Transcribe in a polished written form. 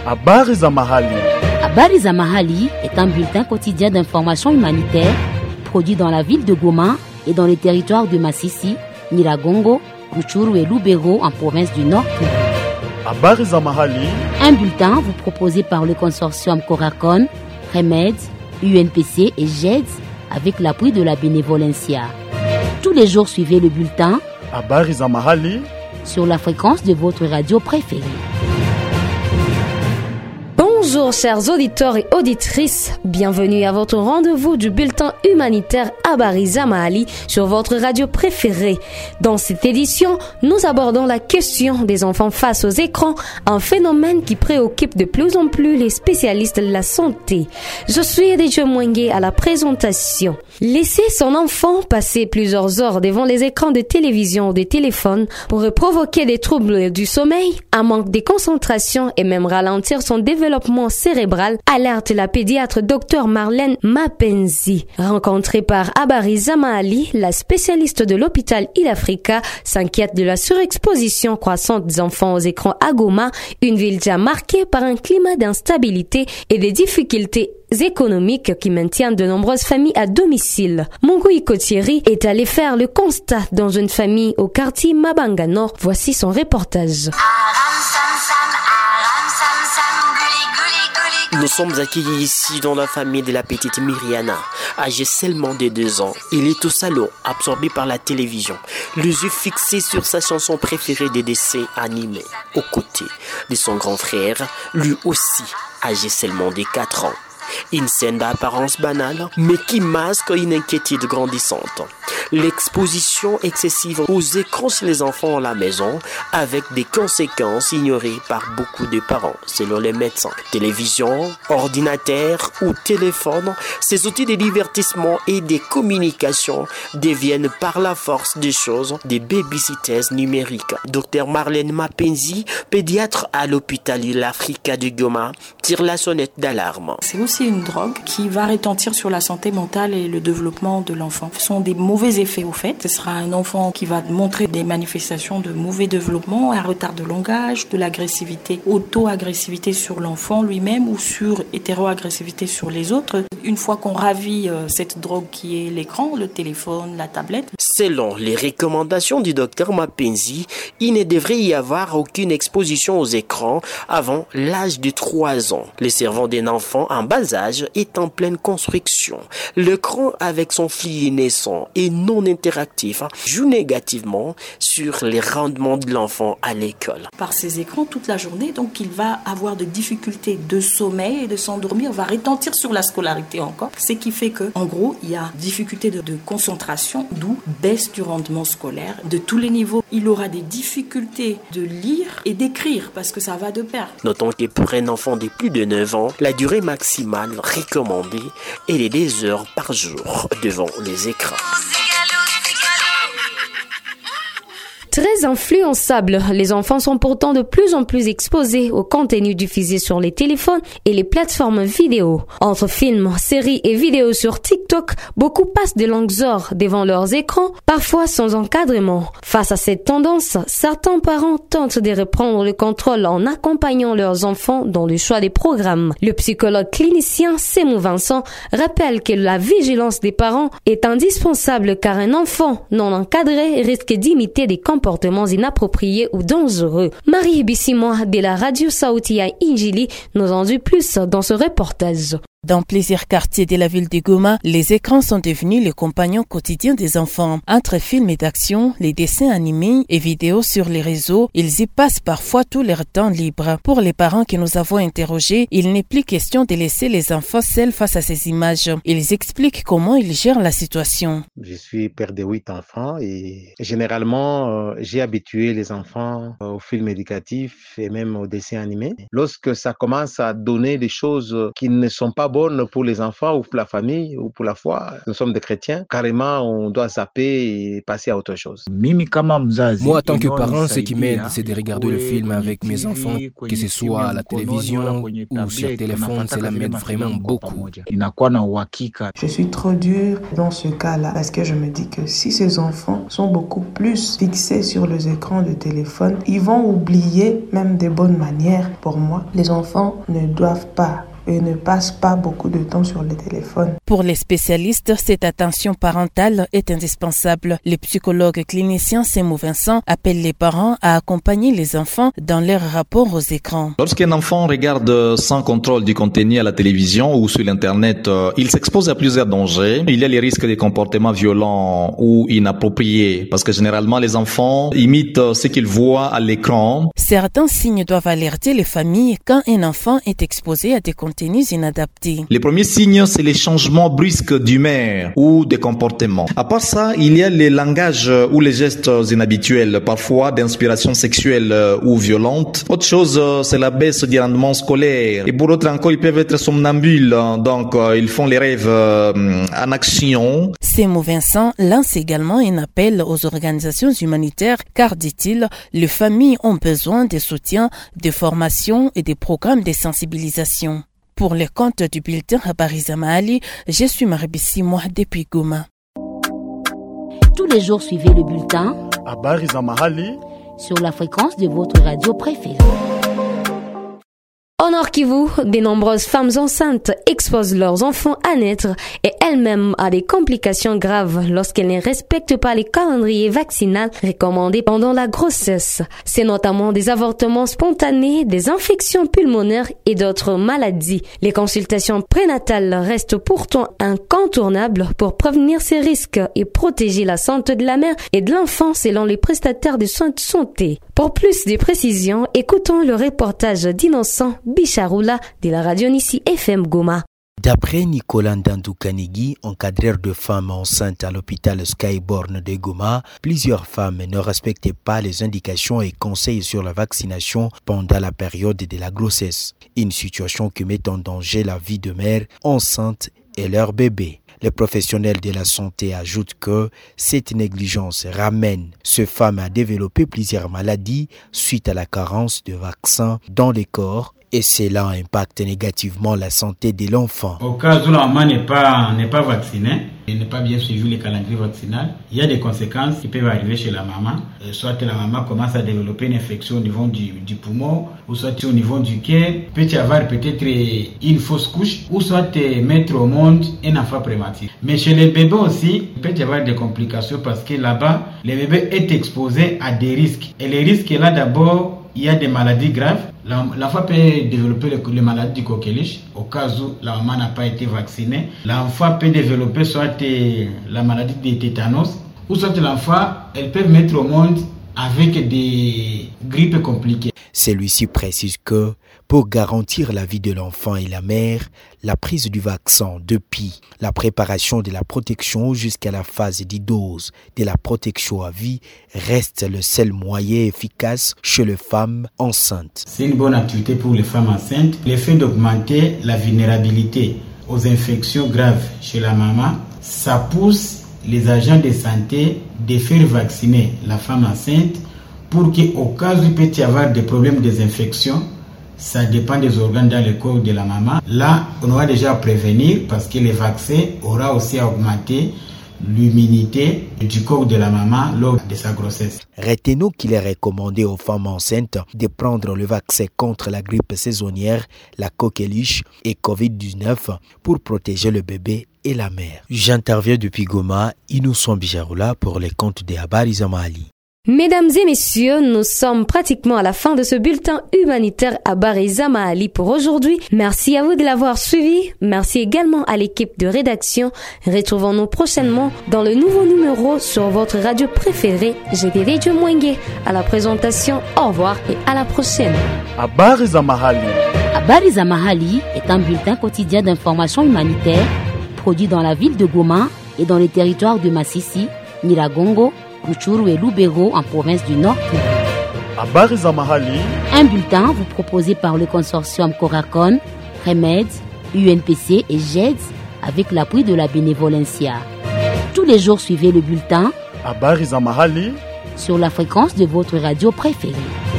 Habari za mahali. Habari za mahali est un bulletin quotidien d'information humanitaire produit dans la ville de Goma et dans les territoires de Masisi, Nyiragongo, Rutshuru et Lubero en province du Nord Kivu. Habari za mahali. Un bulletin vous proposé par le consortium Coracon, Remed, UNPC et GEDS avec l'appui de la Bénévolencia. Tous les jours, suivez le bulletin Habari za mahali sur la fréquence de votre radio préférée. Bonjour chers auditeurs et auditrices, bienvenue à votre rendez-vous du bulletin humanitaire Habari za Mahali sur votre radio préférée. Dans cette édition, nous abordons la question des enfants face aux écrans, un phénomène qui préoccupe de plus en plus les spécialistes de la santé. Je suis Edith Mwenge à la présentation. Laisser son enfant passer plusieurs heures devant les écrans de télévision ou de téléphone pourrait provoquer des troubles du sommeil, un manque de concentration et même ralentir son développement cérébral, alerte la pédiatre Dr Marlène Mapenzi. Rencontrée par Habari za Mahali, la spécialiste de l'hôpital Il-Africa s'inquiète de la surexposition croissante des enfants aux écrans à Goma, une ville déjà marquée par un climat d'instabilité et des difficultés économiques qui maintiennent de nombreuses familles à domicile. Mongui Kotieri est allé faire le constat dans une famille au quartier Mabanga Nord. Voici son reportage. Nous sommes accueillis ici dans la famille de la petite Myriana, âgée seulement de 2 ans. Il est au salon, absorbé par la télévision, les yeux fixés sur sa chanson préférée des dessins animés, aux côtés de son grand frère, lui aussi âgé seulement de 4 ans. Une scène d'apparence banale, mais qui masque une inquiétude grandissante. L'exposition excessive aux écrans chez les enfants à la maison, avec des conséquences ignorées par beaucoup de parents, selon les médecins. Télévision, ordinateur ou téléphone, ces outils de divertissement et de communication deviennent par la force des choses des babysitters numériques. Dr Marlène Mapenzi, pédiatre à l'hôpital Il-Africa de Goma, tire la sonnette d'alarme. C'est aussi une drogue qui va retentir sur la santé mentale et le développement de l'enfant. Ce sont des mauvais effets au fait. Ce sera un enfant qui va montrer des manifestations de mauvais développement, un retard de langage, de l'agressivité, auto-agressivité sur l'enfant lui-même ou sur hétéro-agressivité sur les autres. Une fois qu'on ravit cette drogue qui est l'écran, le téléphone, la tablette. Selon les recommandations du docteur Mapenzi, il ne devrait y avoir aucune exposition aux écrans avant l'âge de 3 ans. Le cerveau d'un enfant en bas âge est en pleine construction. L'écran avec son fil naissant et non interactif joue négativement sur les rendements de l'enfant à l'école. Par ces écrans toute la journée, donc il va avoir des difficultés de sommeil et de s'endormir, va retentir sur la scolarité encore, ce qui fait que, en gros, il y a difficulté de concentration, d'où baisse du rendement scolaire de tous les niveaux. Il aura des difficultés de lire et d'écrire parce que ça va de pair. Notons que pour un enfant de plus de 9 ans, la durée maximale recommandée est de 2 heures par jour devant les écrans. Très influençables, les enfants sont pourtant de plus en plus exposés au contenu diffusé sur les téléphones et les plateformes vidéo. Entre films, séries et vidéos sur TikTok, beaucoup passent de longues heures devant leurs écrans, parfois sans encadrement. Face à cette tendance, certains parents tentent de reprendre le contrôle en accompagnant leurs enfants dans le choix des programmes. Le psychologue clinicien Semou Vincent rappelle que la vigilance des parents est indispensable car un enfant non encadré risque d'imiter des comportements inappropriés ou dangereux. Marie Bissimoa de la radio Sauti ya Injili nous en dit plus dans ce reportage. Dans plusieurs quartiers de la ville de Goma, les écrans sont devenus les compagnons quotidiens des enfants. Entre films et d'action, les dessins animés et vidéos sur les réseaux, ils y passent parfois tout leur temps libre. Pour les parents que nous avons interrogés, il n'est plus question de laisser les enfants seuls face à ces images. Ils expliquent comment ils gèrent la situation. Je suis père de 8 enfants et généralement, j'ai habitué les enfants aux films éducatifs et même aux dessins animés. Lorsque ça commence à donner des choses qui ne sont pas pas bonne pour les enfants ou pour la famille ou pour la foi. Nous sommes des chrétiens. Carrément, on doit zapper et passer à autre chose. Moi, en tant que parent, ce qui m'aide, c'est de regarder le film avec mes enfants, que ce soit à la télévision ou sur téléphone. Cela m'aide vraiment beaucoup. Je suis trop dure dans ce cas-là parce que je me dis que si ces enfants sont beaucoup plus fixés sur les écrans de téléphone, ils vont oublier même des bonnes manières. Pour moi, les enfants ne doivent pas et ne passent pas beaucoup de temps sur le téléphone. Pour les spécialistes, cette attention parentale est indispensable. Le psychologue clinicien Semo Vincent appelle les parents à accompagner les enfants dans leur rapport aux écrans. Lorsqu'un enfant regarde sans contrôle du contenu à la télévision ou sur l'internet, il s'expose à plusieurs dangers. Il y a les risques de comportements violents ou inappropriés parce que généralement les enfants imitent ce qu'ils voient à l'écran. Certains signes doivent alerter les familles quand un enfant est exposé à des contenus inadaptés. Les premiers signes, c'est les changements brusques d'humeur ou de comportement. À part ça, il y a les langages ou les gestes inhabituels, parfois d'inspiration sexuelle ou violente. Autre chose, c'est la baisse du rendement scolaire. Et pour d'autres encore, ils peuvent être somnambules, donc ils font les rêves en action. Semo Vincent lance également un appel aux organisations humanitaires car, dit-il, les familles ont besoin de soutien, de formation et de programmes de sensibilisation. Pour les comptes du bulletin Habari za Mahali, je suis Maribissi, moi depuis Goma. Tous les jours, suivez le bulletin Habari za Mahali sur la fréquence de votre radio préférée. Au Nord Kivu, de nombreuses femmes enceintes exposent leurs enfants à naître et elles-mêmes à des complications graves lorsqu'elles ne respectent pas les calendriers vaccinaux recommandés pendant la grossesse. C'est notamment des avortements spontanés, des infections pulmonaires et d'autres maladies. Les consultations prénatales restent pourtant incontournables pour prévenir ces risques et protéger la santé de la mère et de l'enfant selon les prestataires de soins de santé. Pour plus de précisions, écoutons le reportage d'Innocent Bicharoula de la radio Nissi FM Goma. D'après Nicolas Ndandou Kanigi, encadreur de femmes enceintes à l'hôpital Skyborn de Goma, plusieurs femmes ne respectaient pas les indications et conseils sur la vaccination pendant la période de la grossesse. Une situation qui met en danger la vie de mères enceintes et leur bébé. Les professionnels de la santé ajoutent que cette négligence ramène ces femmes à développer plusieurs maladies suite à la carence de vaccins dans les corps et cela impacte négativement la santé de l'enfant. Au cas où la maman n'est pas vaccinée et n'est pas bien suivi le calendrier vaccinal, il y a des conséquences qui peuvent arriver chez la maman. Soit la maman commence à développer une infection au niveau du poumon, ou soit au niveau du cœur, peut y avoir peut-être une fausse couche, ou soit mettre au monde un enfant prématuré. Mais chez les bébés aussi, il peut y avoir des complications parce que là-bas, le bébé est exposé à des risques. Et les risques là, d'abord, il y a des maladies graves. L'enfant peut développer les maladies du coqueluche au cas où la maman n'a pas été vaccinée. L'enfant peut développer soit la maladie de tétanos ou soit l'enfant, elle peut mettre au monde avec des grippes compliquées. Celui-ci précise que pour garantir la vie de l'enfant et la mère, la prise du vaccin depuis la préparation de la protection jusqu'à la phase de dose de la protection à vie reste le seul moyen efficace chez les femmes enceintes. C'est une bonne activité pour les femmes enceintes. L'effet d'augmenter la vulnérabilité aux infections graves chez la maman, ça pousse les agents de santé de faire vacciner la femme enceinte pour qu'au cas où il peut y avoir des problèmes des infections, ça dépend des organes dans le corps de la maman. Là, on va déjà prévenir parce que le vaccin aura aussi augmenté l'immunité du corps de la maman lors de sa grossesse. Retenons qu'il est recommandé aux femmes enceintes de prendre le vaccin contre la grippe saisonnière, la coqueluche et Covid-19 pour protéger le bébé et la mère. J'interviens depuis Goma, Innocent Bicharoula pour les comptes de Habari za Mahali. Mesdames et messieurs, nous sommes pratiquement à la fin de ce bulletin humanitaire Habari za Mahali pour aujourd'hui. Merci à vous de l'avoir suivi. Merci également à l'équipe de rédaction. Retrouvons-nous prochainement dans le nouveau numéro sur votre radio préférée. J'étais Radio Mwenge à la présentation. Au revoir et à la prochaine. Habari za Mahali. Habari za Mahali est un bulletin quotidien d'information humanitaire produit dans la ville de Goma et dans les territoires de Masisi, Nyiragongo, Rutshuru et Lubero en province du Nord. Habari za Mahali. Un bulletin vous proposé par le consortium Coracon, Remède, UNPC et GEDS avec l'appui de la bénévolencia. Tous les jours, suivez le bulletin Habari za mahali sur la fréquence de votre radio préférée.